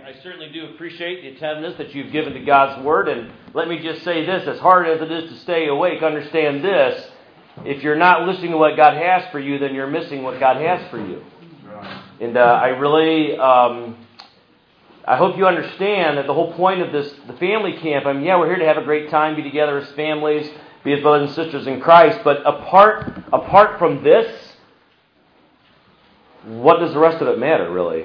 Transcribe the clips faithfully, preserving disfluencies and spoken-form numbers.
I certainly do appreciate the attentiveness that you've given to God's Word. And let me just say this, as hard as it is to stay awake, understand this. If you're not listening to what God has for you, then you're missing what God has for you. And uh, I really, um, I hope you understand that the whole point of this, the family camp, I mean, yeah, we're here to have a great time, be together as families, be as brothers and sisters in Christ. But apart, apart from this, what does the rest of it matter, really?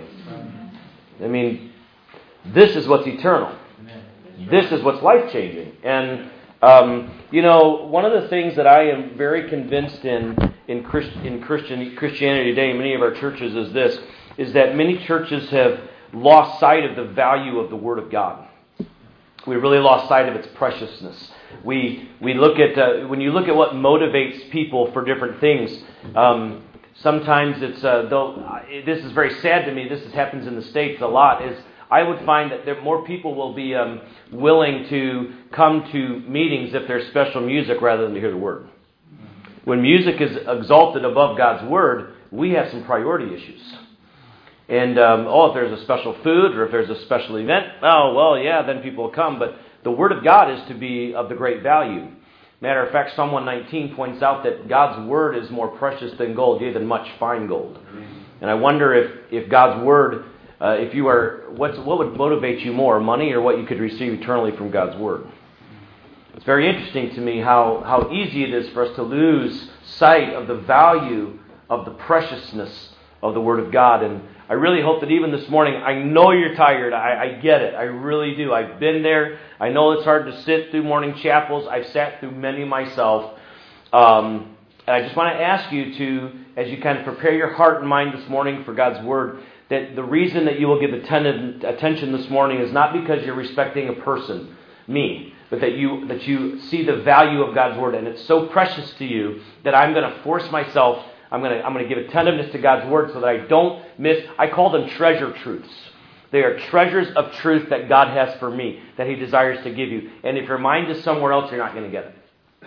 I mean, this is what's eternal. This is what's life-changing. And, um, you know, one of the things that I am very convinced in in, Christ, in Christian, Christianity today, in many of our churches, is this, is that many churches have lost sight of the value of the Word of God. We really lost sight of its preciousness. We we look at, uh, when you look at what motivates people for different things, um, sometimes it's, uh, though this is very sad to me, this is, happens in the States a lot, is I would find that there, more people will be um, willing to come to meetings if there's special music rather than to hear the Word. When music is exalted above God's Word, we have some priority issues. And, um, oh, if there's a special food or if there's a special event, oh, well, yeah, then people will come. But the Word of God is to be of the great value. Matter of fact, Psalm one nineteen points out that God's Word is more precious than gold, yea, than much fine gold. And I wonder if, if God's Word, uh, if you are, what's, what would motivate you more, money or what you could receive eternally from God's Word? It's very interesting to me how, how easy it is for us to lose sight of the value of the preciousness of the Word of God. And I really hope that even this morning, I know you're tired. I, I get it. I really do. I've been there. I know it's hard to sit through morning chapels. I've sat through many myself. Um, and I just want to ask you to, as you kind of prepare your heart and mind this morning for God's Word, that the reason that you will give attentive, attention this morning is not because you're respecting a person, me, but that you that you see the value of God's Word, and it's so precious to you that I'm going to force myself, I'm going to I'm going to give attentiveness to God's Word so that I don't miss, I call them treasure truths. They are treasures of truth that God has for me, that He desires to give you. And if your mind is somewhere else, you're not going to get it.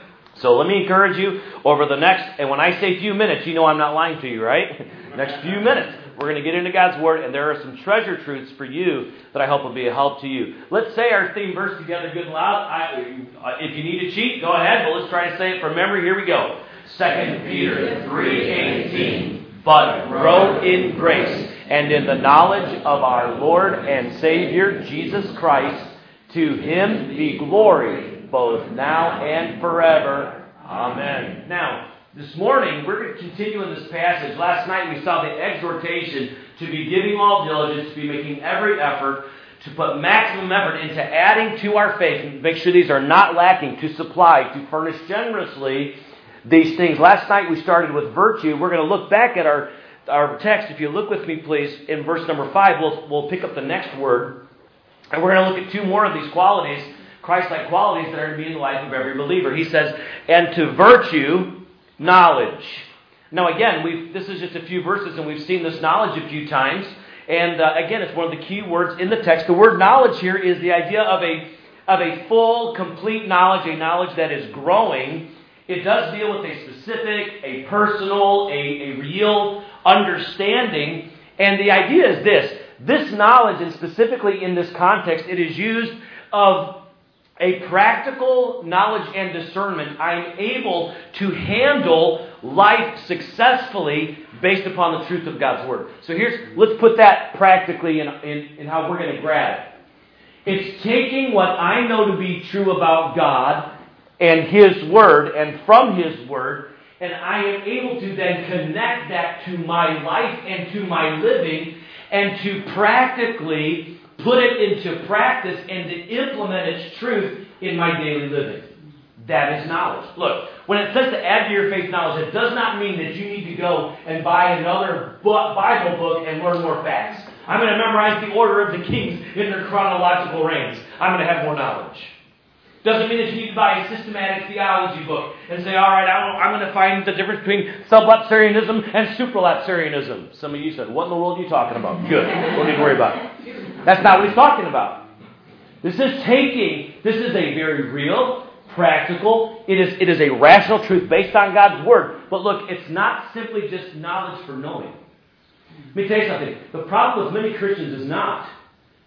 So let me encourage you over the next, and when I say few minutes, you know I'm not lying to you, right? Next few minutes, we're going to get into God's Word, and there are some treasure truths for you that I hope will be a help to you. Let's say our theme verse together good and loud. I, if you need to cheat, go ahead, but let's try to say it from memory. Here we go. Second Peter three eighteen. But grow in grace and in the knowledge of our Lord and Savior, Jesus Christ. To Him be glory, both now and forever. Amen. Now, this morning, we're going to continue in this passage. Last night, we saw the exhortation to be giving all diligence, to be making every effort, to put maximum effort into adding to our faith, and make sure these are not lacking, to supply, to furnish generously these things. Last night, we started with virtue. We're going to look back at our, our text. If you look with me, please, in verse number five, we'll, we'll pick up the next word. And we're going to look at two more of these qualities, Christ-like qualities that are to be in the life of every believer. He says, and to virtue, knowledge. Now again, we've, this is just a few verses and we've seen this knowledge a few times. And uh, again, it's one of the key words in the text. The word knowledge here is the idea of a, of a full, complete knowledge, a knowledge that is growing. It does deal with a specific, a personal, a, a real understanding. And the idea is this. This knowledge, and specifically in this context, it is used of a practical knowledge and discernment. I'm able to handle life successfully based upon the truth of God's Word. So here's, let's put that practically in, in, in how we're going to grab it. It's taking what I know to be true about God and His Word, and from His Word, and I am able to then connect that to my life and to my living, and to practically put it into practice and to implement its truth in my daily living. That is knowledge. Look, when it says to add to your faith knowledge, it does not mean that you need to go and buy another Bible book and learn more facts. I'm going to memorize the order of the kings in their chronological reigns. I'm going to have more knowledge. Doesn't mean that you need to buy a systematic theology book and say, all right, I'm going to find the difference between sublapsarianism and supralapsarianism. Some of you said, what in the world are you talking about? Good. Don't need to worry about it. That's not what he's talking about. This is taking, this is a very real, practical, it is, it is a rational truth based on God's Word. But look, it's not simply just knowledge for knowing. Let me tell you something. The problem with many Christians is not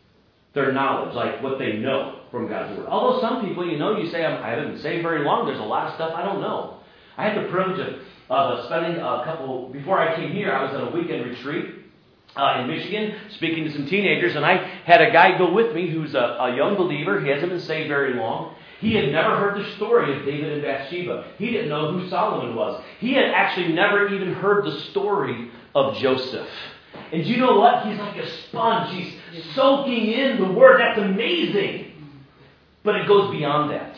their knowledge, like what they know from God's Word. Although some people, you know, you say, I haven't been saved very long, there's a lot of stuff I don't know. I had the privilege of uh, spending a couple, before I came here, I was at a weekend retreat uh, in Michigan, speaking to some teenagers, and I had a guy go with me who's a, a young believer. He hasn't been saved very long. He had never heard the story of David and Bathsheba. He didn't know who Solomon was. He had actually never even heard the story of Joseph. And you know what? He's like a sponge. He's soaking in the Word. That's amazing. But it goes beyond that.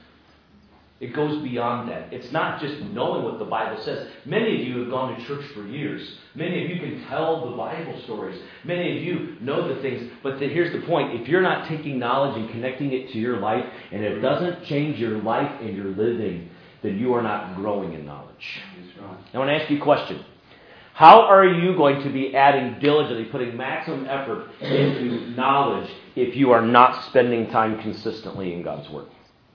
It goes beyond that. It's not just knowing what the Bible says. Many of you have gone to church for years. Many of you can tell the Bible stories. Many of you know the things. But the, here's the point. If you're not taking knowledge and connecting it to your life, and it doesn't change your life and your living, then you are not growing in knowledge. That's right. I want to ask you a question. How are you going to be adding diligently, putting maximum effort into knowledge if you are not spending time consistently in God's Word?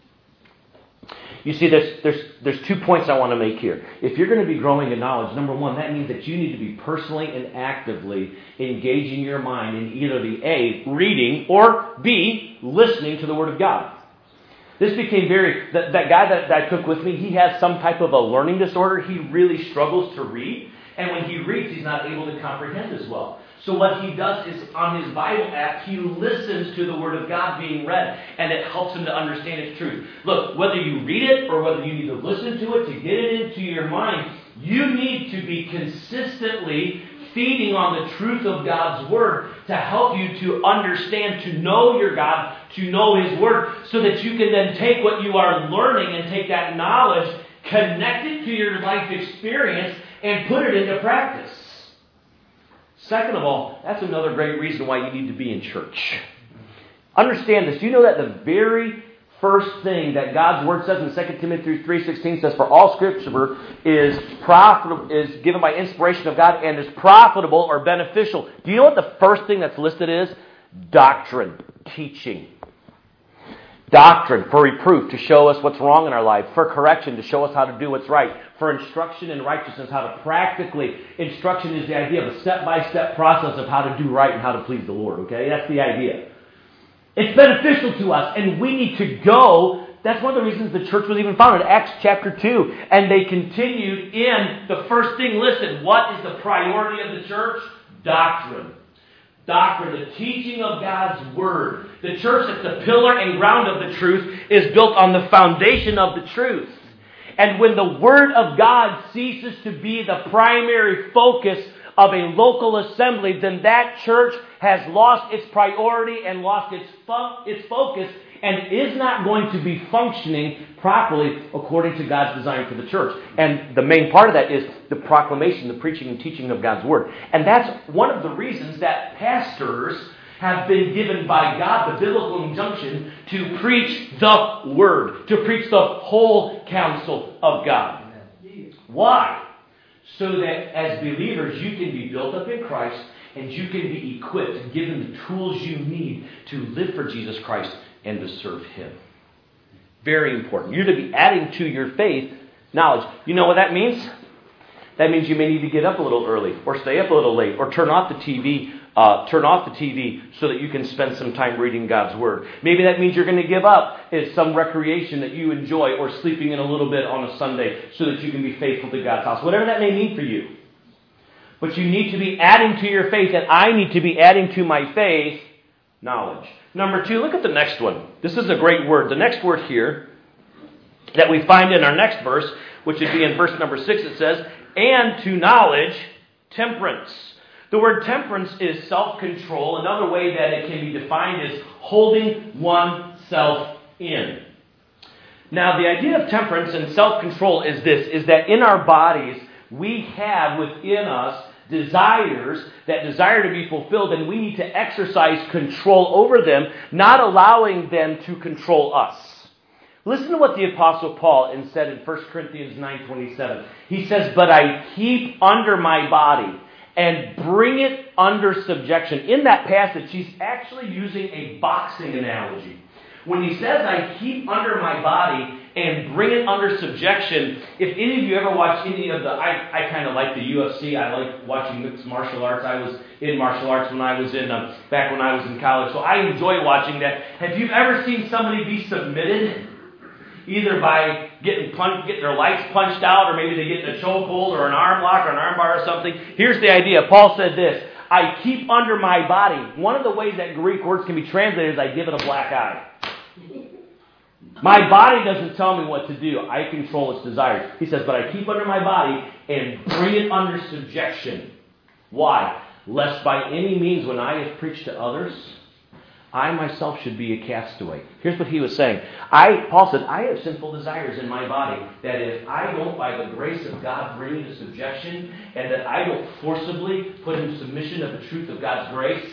You see, there's, there's, there's two points I want to make here. If you're going to be growing in knowledge, number one, that means that you need to be personally and actively engaging your mind in either the A, reading, or B, listening to the Word of God. This became very, that, that guy that, that I took with me, he has some type of a learning disorder. He really struggles to read. And when he reads, he's not able to comprehend as well. So what he does is, on his Bible app, he listens to the Word of God being read, and it helps him to understand its truth. Look, whether you read it or whether you need to listen to it to get it into your mind, you need to be consistently feeding on the truth of God's Word to help you to understand, to know your God, to know His Word, so that you can then take what you are learning and take that knowledge, connect it to your life experience, and put it into practice. Second of all, that's another great reason why you need to be in church. Understand this. You know that the very first thing that God's Word says in Second Timothy three sixteen says, for all Scripture is profitable, is given by inspiration of God and is profitable or beneficial. Do you know what the first thing that's listed is? Doctrine, teaching. Doctrine, for reproof, to show us what's wrong in our life. For correction, to show us how to do what's right. For instruction in righteousness, how to practically... Instruction is the idea of a step-by-step process of how to do right and how to please the Lord. Okay, that's the idea. It's beneficial to us, and we need to go. That's one of the reasons the church was even founded, Acts chapter two. And they continued in the first thing listed. What is the priority of the church? Doctrine. Doctrine, the teaching of God's Word. The church, that's the pillar and ground of the truth, is built on the foundation of the truth. And when the Word of God ceases to be the primary focus of a local assembly, then that church has lost its priority and lost its fo- its focus and is not going to be functioning properly according to God's design for the church. And the main part of that is the proclamation, the preaching and teaching of God's Word. And that's one of the reasons that pastors have been given by God the biblical injunction to preach the Word, to preach the whole counsel of God. Why? So that as believers you can be built up in Christ and you can be equipped and given the tools you need to live for Jesus Christ and to serve Him. Very important. You're to be adding to your faith knowledge. You know what that means? That means you may need to get up a little early, or stay up a little late, or turn off the T V. Uh, turn off the T V so that you can spend some time reading God's Word. Maybe that means you're going to give up is some recreation that you enjoy, or sleeping in a little bit on a Sunday so that you can be faithful to God's house. Whatever that may mean for you. But you need to be adding to your faith, and I need to be adding to my faith knowledge. Number two, look at the next one. This is a great word. The next word here that we find in our next verse, which would be in verse number six, it says, and to knowledge, temperance. The word temperance is self-control. Another way that it can be defined is holding oneself in. Now, the idea of temperance and self-control is this, is that in our bodies, we have within us desires that desire to be fulfilled, and we need to exercise control over them, not allowing them to control us. Listen to what the Apostle Paul said in First Corinthians nine twenty-seven. He says, but I keep under my body and bring it under subjection. In that passage, he's actually using a boxing analogy. When he says, I keep under my body and bring it under subjection, if any of you ever watch any of the, I, I kind of like the U F C, I like watching mixed martial arts. I was in martial arts when I was in, uh, back when I was in college, so I enjoy watching that. Have you ever seen somebody be submitted? Either by getting punched, getting their lights punched out, or maybe they get in a chokehold or an arm lock or an arm bar or something. Here's the idea. Paul said this, I keep under my body. One of the ways that Greek words can be translated is I give it a black eye. My body doesn't tell me what to do. I control its desires. He says, but I keep under my body and bring it under subjection. Why? Lest by any means when I have preached to others, I myself should be a castaway. Here's what he was saying. I, Paul said, I have sinful desires in my body that if I don't, by the grace of God, bring into subjection, and that I don't forcibly put in submission of the truth of God's grace,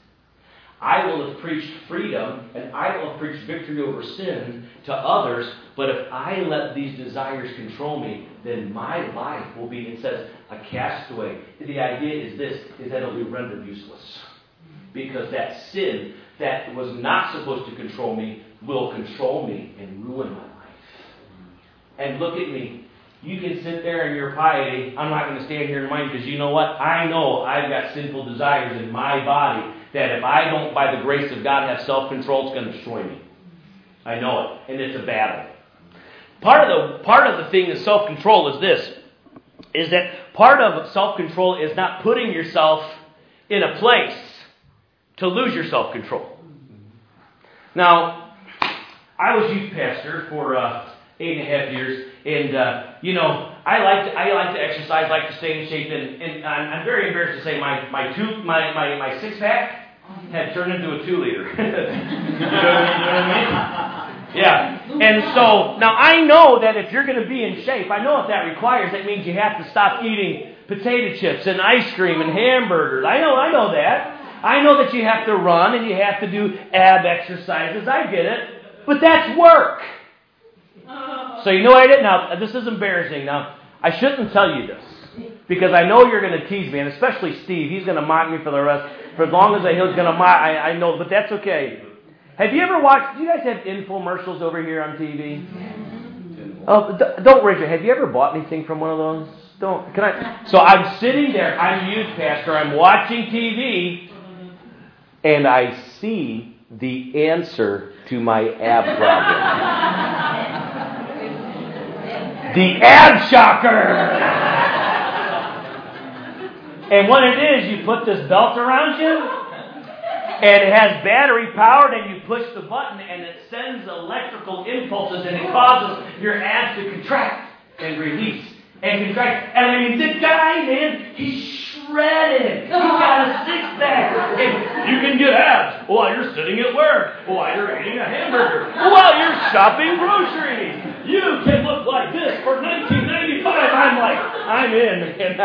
I will have preached freedom, and I will have preached victory over sin to others, but if I let these desires control me, then my life will be, it says, a castaway. The idea is this, is that it will be rendered useless. Because that sin that was not supposed to control me will control me and ruin my life. And look at me. You can sit there in your piety. I'm not going to stand here in mine because you know what? I know I've got sinful desires in my body that if I don't, by the grace of God, have self-control, it's going to destroy me. I know it. And it's a battle. Part of the part of the thing of self-control is this, is that part of self-control is not putting yourself in a place to lose your self-control. Now, I was youth pastor for uh, eight and a half years, and uh, you know, I like to I like to exercise, like to stay in shape, and, and I'm, I'm very embarrassed to say my my two my my, my six pack had turned into a two liter. you, know, you know what I mean? Yeah, and so now I know that if you're going to be in shape, I know what that requires. That means you have to stop eating potato chips and ice cream and hamburgers. I know, I know that. I know that you have to run and you have to do ab exercises. I get it. But that's work. So you know what I did? Now, this is embarrassing. Now, I shouldn't tell you this because I know you're going to tease me, and especially Steve. He's going to mock me for the rest. For as long as I, he's going to mock, I, I know, but that's okay. Have you ever watched, do you guys have infomercials over here on T V? Oh, don't raise your hand. Have you ever bought anything from one of those? Don't. Can I? So I'm sitting there. I'm a youth pastor. I'm watching T V. And I see the answer to my ab problem. The ab shocker! And what it is, you put this belt around you, and it has battery powered, and you push the button, and it sends electrical impulses, and it causes your abs to contract and release and contract. And I mean, this guy, man, he's shredded. He's got a six-pack. And you can get abs while you're sitting at work, while you're eating a hamburger, while you're shopping groceries. You can look like this for nineteen ninety-five. I'm like, I'm in. And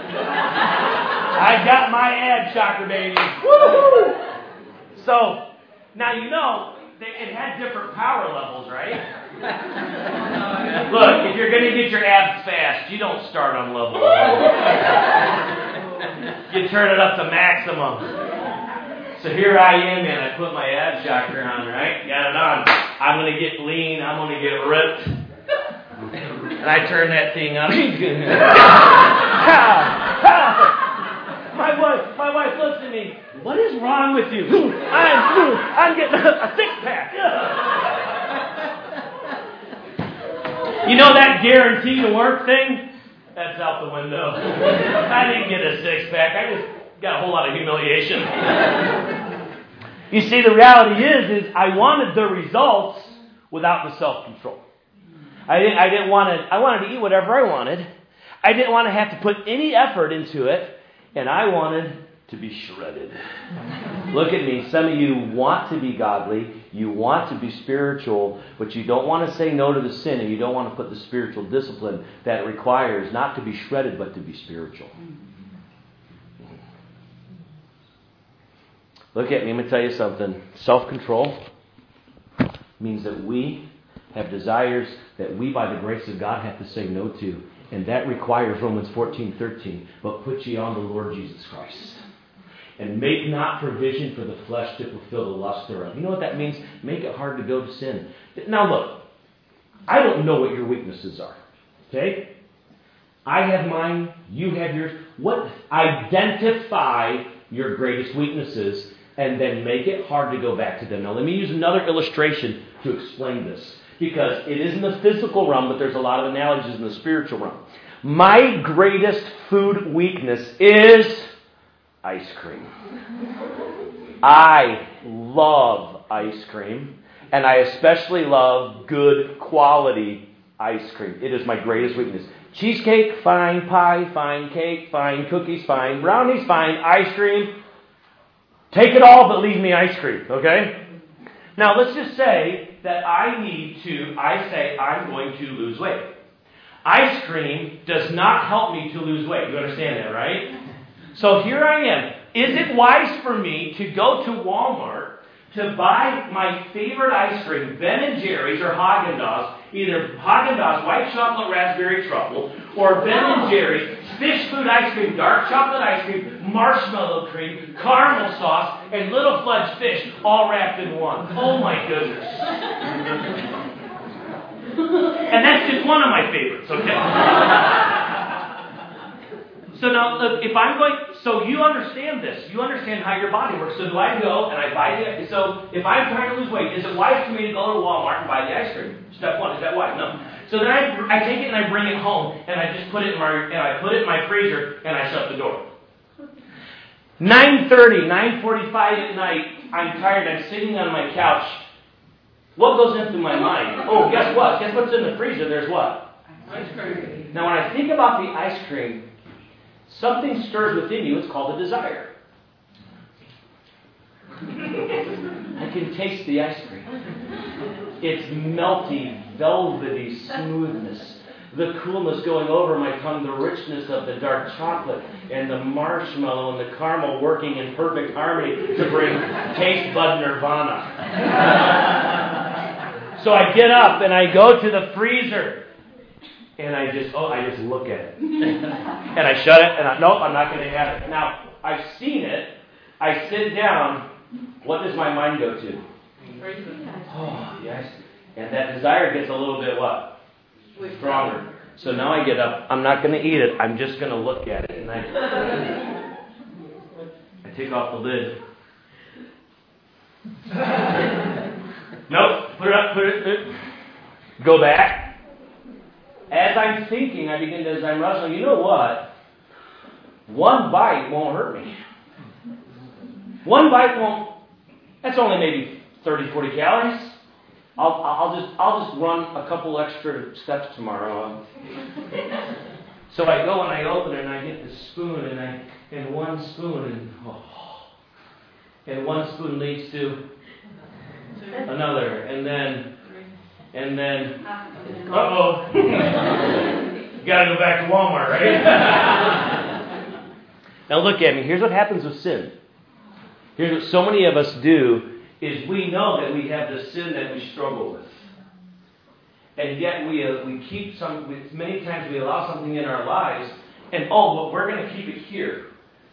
I got my ab shocker, baby. Woo-hoo! So, now you know, it had different power levels, right? Look, if you're going to get your abs fast, you don't start on level one. You turn it up to maximum. So here I am, and I put my ab shocker on, right? Got it on. I'm going to get lean. I'm going to get ripped. And I turn that thing on. My wife, my wife looks at me. What is wrong with you? I'm, I'm getting a six-pack. You know that guarantee to work thing? That's out the window. I didn't get a six-pack. I just got a whole lot of humiliation. You see, the reality is, is I wanted the results without the self-control. I didn't, I didn't want to, I wanted to eat whatever I wanted. I didn't want to have to put any effort into it. And I wanted to be shredded. Look at me. Some of you want to be godly. You want to be spiritual. But you don't want to say no to the sin. And you don't want to put the spiritual discipline that it requires not to be shredded, but to be spiritual. Look at me. Let me tell you something. Self-control means that we have desires that we, by the grace of God, have to say no to. And that requires Romans fourteen thirteen. But put ye on the Lord Jesus Christ. And make not provision for the flesh to fulfill the lust thereof. You know what that means? Make it hard to go to sin. Now look, I don't know what your weaknesses are. Okay? I have mine, you have yours. What? Identify your greatest weaknesses and then make it hard to go back to them. Now let me use another illustration to explain this. Because it is in the physical realm, but there's a lot of analogies in the spiritual realm. My greatest food weakness is ice cream. I love ice cream, and I especially love good quality ice cream. It is my greatest weakness. Cheesecake, fine. Pie, fine. Cake, fine. Cookies, fine. Brownies, fine. Ice cream, take it all, but leave me ice cream, okay? Now, let's just say that I need to, I say I'm going to lose weight. Ice cream does not help me to lose weight. You understand that, right? So here I am. Is it wise for me to go to Walmart to buy my favorite ice cream, Ben and Jerry's or Haagen-Dazs, either Haagen-Dazs white chocolate raspberry truffle or Ben and Jerry's fish food ice cream, dark chocolate ice cream, marshmallow cream, caramel sauce, and little fudge fish all wrapped in one? Oh my goodness. And that's just one of my favorites, okay? So now, look, if I'm going, so you understand this. You understand how your body works. So do I go and I buy the, so if I'm trying to lose weight, is it wise for me to go to Walmart and buy the ice cream? Step one, is that wise? No. So then I, I take it and I bring it home and I just put it in my, and I put it in my freezer and I shut the door. nine thirty, nine forty-five at night, I'm tired, I'm sitting on my couch. What goes into my mind? Oh, guess what? Guess what's in the freezer? There's what? Ice cream. Now when I think about the ice cream, something stirs within you. It's called a desire. I can taste the ice cream. Its melty, velvety smoothness. The coolness going over my tongue. The richness of the dark chocolate. And the marshmallow and the caramel working in perfect harmony to bring taste bud nirvana. So I get up and I go to the freezer. And I just, oh, I just look at it. And I shut it, and I, nope, I'm not going to have it. Now, I've seen it. I sit down. What does my mind go to? Oh, yes. And that desire gets a little bit what? Stronger. So now I get up. I'm not going to eat it. I'm just going to look at it. And I, I take off the lid. Nope. Put it up. Put it, put it. Go back. As I'm thinking, I begin to, as I'm wrestling, you know what? One bite won't hurt me. One bite won't, that's only maybe thirty, forty calories. I'll, I'll just, I'll just run a couple extra steps tomorrow. So I go and I open it and I get the spoon and I, and one spoon and, oh, and one spoon leads to another and then, And then, uh-oh, got to go back to Walmart, right? Now look at me. Here's what happens with sin. Here's what so many of us do, is we know that we have this sin that we struggle with. And yet we uh, we keep some, we, many times we allow something in our lives, and oh, but we're going to keep it here.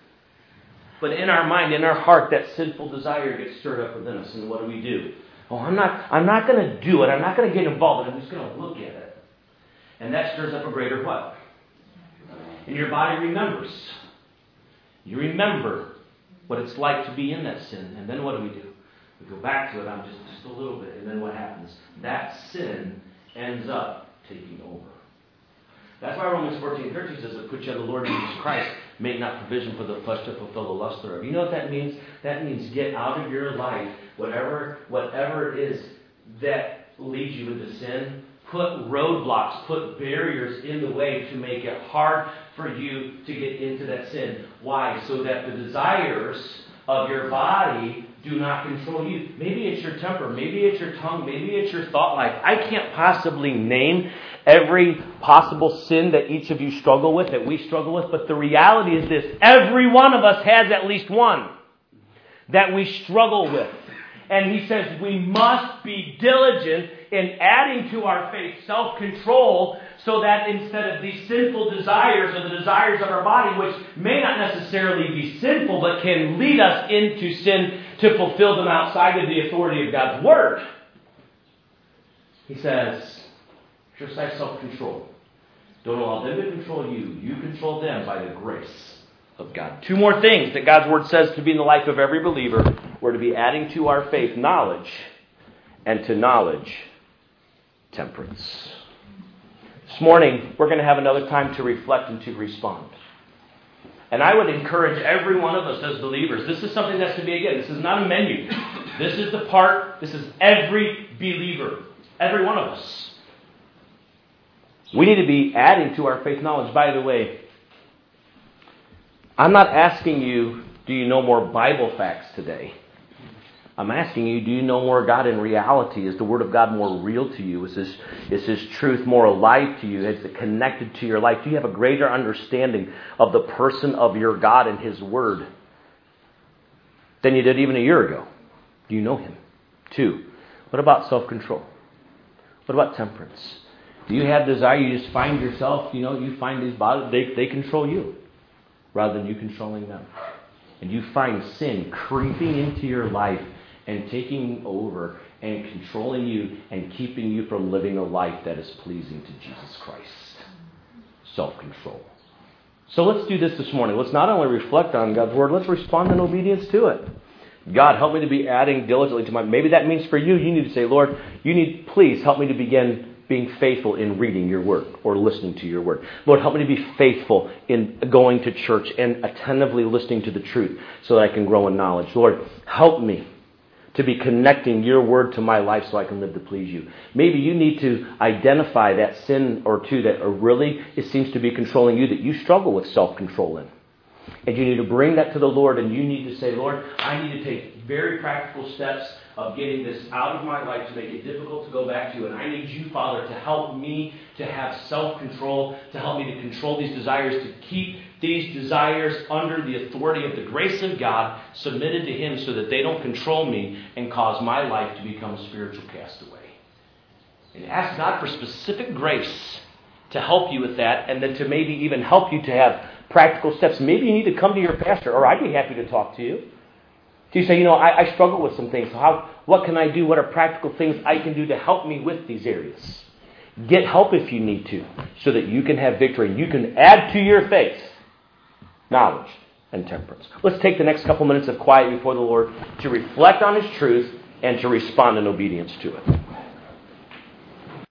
But in our mind, in our heart, that sinful desire gets stirred up within us. And what do we do? Oh, I'm not I'm not going to do it. I'm not going to get involved. I'm just going to look at it. And that stirs up a greater what? And your body remembers. You remember what it's like to be in that sin. And then what do we do? We go back to it on just, just a little bit. And then what happens? That sin ends up taking over. That's why Romans fourteen thirteen says, "Put you on the Lord Jesus Christ. Make not provision for the flesh to fulfill the lust thereof." You know what that means? That means get out of your life whatever whatever it is that leads you into sin. Put roadblocks, put barriers in the way to make it hard for you to get into that sin. Why? So that the desires of your body do not control you. Maybe it's your temper. Maybe it's your tongue. Maybe it's your thought life. I can't possibly name every possible sin that each of you struggle with, that we struggle with. But the reality is this. Every one of us has at least one that we struggle with. And he says we must be diligent in adding to our faith self-control, so that instead of these sinful desires or the desires of our body, which may not necessarily be sinful, but can lead us into sin to fulfill them outside of the authority of God's Word, he says, exercise self-control. Don't allow them to control you. You control them by the grace of God. Two more things that God's Word says to be in the life of every believer. We're to be adding to our faith knowledge, and to knowledge, temperance. This morning, we're going to have another time to reflect and to respond. And I would encourage every one of us as believers, this is something that's to be, again, this is not a menu. This is the part, this is every believer, every one of us. We need to be adding to our faith knowledge. By the way, I'm not asking you, do you know more Bible facts today? I'm asking you, do you know more God in reality? Is the Word of God more real to you? Is this, is His truth more alive to you? Is it connected to your life? Do you have a greater understanding of the person of your God and His Word than you did even a year ago? Do you know Him? Two, what about self-control? What about temperance? Do you have desire? You just find yourself, you know, you find these bodies, they, they control you rather than you controlling them. And you find sin creeping into your life and taking over and controlling you and keeping you from living a life that is pleasing to Jesus Christ. Self-control. So let's do this this morning. Let's not only reflect on God's Word, let's respond in obedience to it. God, help me to be adding diligently to my... Maybe that means for you, you need to say, Lord, you need, please help me to begin being faithful in reading your Word or listening to your Word. Lord, help me to be faithful in going to church and attentively listening to the truth so that I can grow in knowledge. Lord, help me to be connecting your Word to my life so I can live to please you. Maybe you need to identify that sin or two that are really, it seems to be controlling you, that you struggle with self-control in. And you need to bring that to the Lord, and you need to say, Lord, I need to take very practical steps of getting this out of my life to make it difficult to go back to. And I need you, Father, to help me to have self-control, to help me to control these desires, to keep these desires under the authority of the grace of God, submitted to Him so that they don't control me and cause my life to become a spiritual castaway. And ask God for specific grace to help you with that, and then to maybe even help you to have practical steps. Maybe you need to come to your pastor, or I'd be happy to talk to you. Do you say, you know, I, I struggle with some things. So how, what can I do? What are practical things I can do to help me with these areas? Get help if you need to, so that you can have victory. You can add to your faith knowledge and temperance. Let's take the next couple minutes of quiet before the Lord to reflect on His truth and to respond in obedience to it.